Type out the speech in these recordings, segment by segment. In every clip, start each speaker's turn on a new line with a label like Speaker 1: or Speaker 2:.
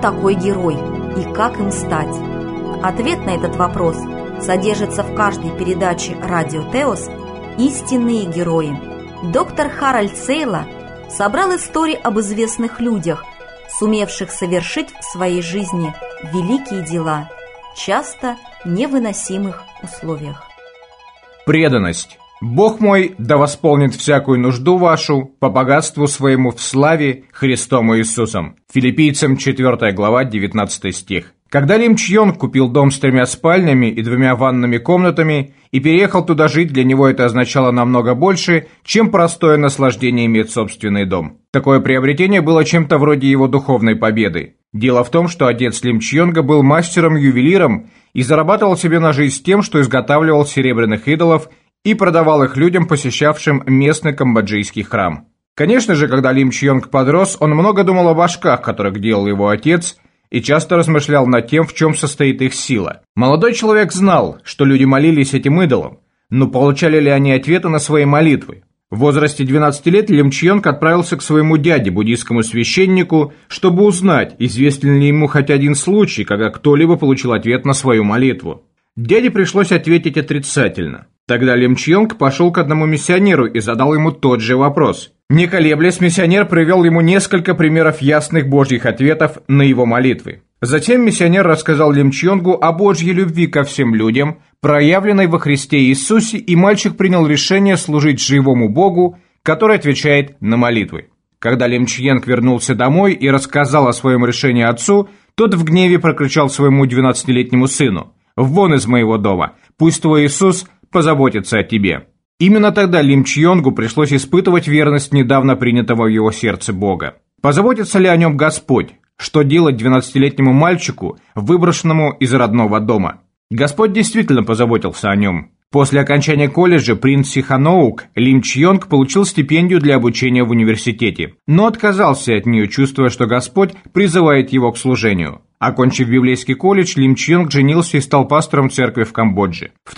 Speaker 1: такой герой и как им стать? Ответ на этот вопрос содержится в каждой передаче «Радио Теос» «Истинные герои». Доктор Харальд Сейла собрал истории об известных людях, сумевших совершить в своей жизни великие дела, часто в невыносимых условиях.
Speaker 2: Преданность. Бог мой да восполнит всякую нужду вашу по богатству своему в славе Христом Иисусом. Филиппийцам 4 глава 19 стих. Когда Лим Чжонг купил дом с 3 спальнями и 2 ванными комнатами и переехал туда жить, для него это означало намного больше, чем простое наслаждение иметь собственный дом. Такое приобретение было чем-то вроде его духовной победы. Дело в том, что отец Лим Чжонга был мастером-ювелиром и зарабатывал себе на жизнь тем, что изготавливал серебряных идолов и продавал их людям, посещавшим местный камбоджийский храм. Конечно же, когда Лим Чжонг подрос, он много думал о башках, которых делал его отец, и часто размышлял над тем, в чем состоит их сила. Молодой человек знал, что люди молились этим идолам, но получали ли они ответы на свои молитвы? В возрасте 12 лет Лим Чжонг отправился к своему дяде, буддийскому священнику, чтобы узнать, известен ли ему хоть один случай, когда кто-либо получил ответ на свою молитву. Дяде пришлось ответить отрицательно. Тогда Лим Чжонг пошел к одному миссионеру и задал ему тот же вопрос. Не колеблясь, миссионер привел ему несколько примеров ясных божьих ответов на его молитвы. Затем миссионер рассказал Лим Чжонгу о Божьей любви ко всем людям, проявленной во Христе Иисусе, и мальчик принял решение служить живому Богу, который отвечает на молитвы. Когда Лим Чжонг вернулся домой и рассказал о своем решении отцу, тот в гневе прокричал своему 12-летнему сыну: «Вон из моего дома! Пусть твой Иисус позаботится о тебе». Именно тогда Лим Чжонгу пришлось испытывать верность недавно принятого в его сердце Бога. Позаботится ли о нем Господь? Что делать 12-летнему мальчику, выброшенному из родного дома? Господь действительно позаботился о нем. После окончания колледжа принц Сиханоук Лим Чжонг получил стипендию для обучения в университете, но отказался от нее, чувствуя, что Господь призывает его к служению. Окончив библейский колледж, Лим Чжонг женился и стал пастором церкви в Камбодже. В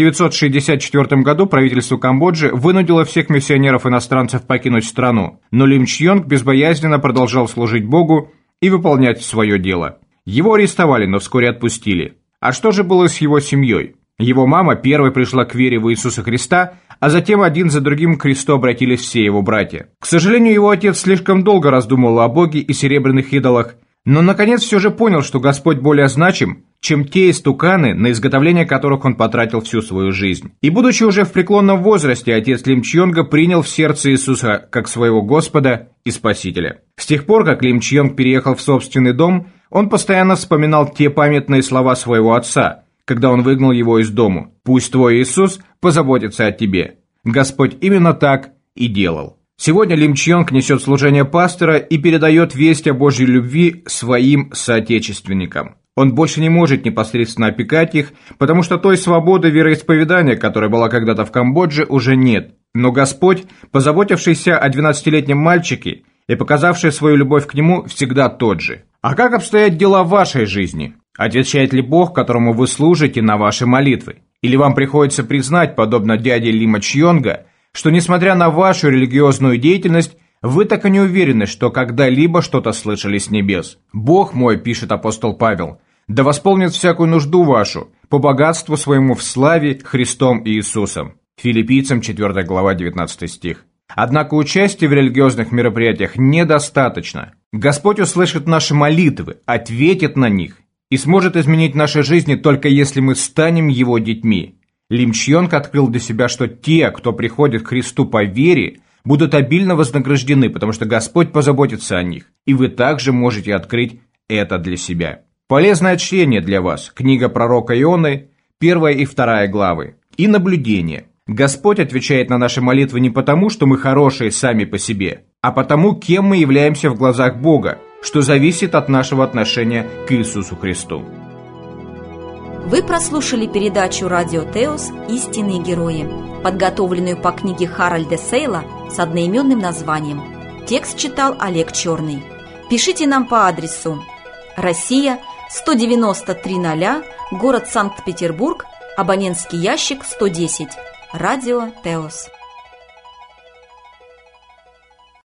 Speaker 2: 1964 году правительство Камбоджи вынудило всех миссионеров-иностранцев покинуть страну, но Лим Чжонг безбоязненно продолжал служить Богу и выполнять свое дело. Его арестовали, но вскоре отпустили. А что же было с его семьей? Его мама первой пришла к вере в Иисуса Христа, а затем один за другим к Христу обратились все его братья. К сожалению, его отец слишком долго раздумывал о Боге и серебряных идолах, но наконец все же понял, что Господь более значим, чем те истуканы, на изготовление которых он потратил всю свою жизнь. И будучи уже в преклонном возрасте, отец Лим Чжонга принял в сердце Иисуса как своего Господа и Спасителя. С тех пор, как Лим Чжонг переехал в собственный дом, он постоянно вспоминал те памятные слова своего отца, когда он выгнал его из дому: «Пусть твой Иисус позаботится о тебе». Господь именно так и делал. Сегодня Лим Чжонг несет служение пастора и передает весть о Божьей любви своим соотечественникам. Он больше не может непосредственно опекать их, потому что той свободы вероисповедания, которая была когда-то в Камбодже, уже нет. Но Господь, позаботившийся о 12-летнем мальчике и показавший свою любовь к нему, всегда тот же. А как обстоят дела в вашей жизни? Отвечает ли Бог, которому вы служите, на ваши молитвы? Или вам приходится признать, подобно дяде Лима Чжонга, что, несмотря на вашу религиозную деятельность, вы так и не уверены, что когда-либо что-то слышали с небес? «Бог мой, — пишет апостол Павел, — да восполнит всякую нужду вашу по богатству своему в славе Христом Иисусом». Филиппийцам 4 глава 19 стих. Однако участия в религиозных мероприятиях недостаточно. Господь услышит наши молитвы, ответит на них и сможет изменить наши жизни только если мы станем Его детьми. Лим Чжонг открыл для себя, что те, кто приходит к Христу по вере, будут обильно вознаграждены, потому что Господь позаботится о них, и вы также можете открыть это для себя. Полезное чтение для вас. Книга пророка Ионы, 1 и 2 главы. И наблюдение. Господь отвечает на наши молитвы не потому, что мы хорошие сами по себе, а потому, кем мы являемся в глазах Бога, что зависит от нашего отношения к Иисусу Христу.
Speaker 1: Вы прослушали передачу «Радио Теос. Истинные герои», подготовленную по книге Харальда Сейла с одноименным названием. Текст читал Олег Черный. Пишите нам по адресу: Россия, 19300, город Санкт-Петербург, абонентский ящик 110. Радио Теос.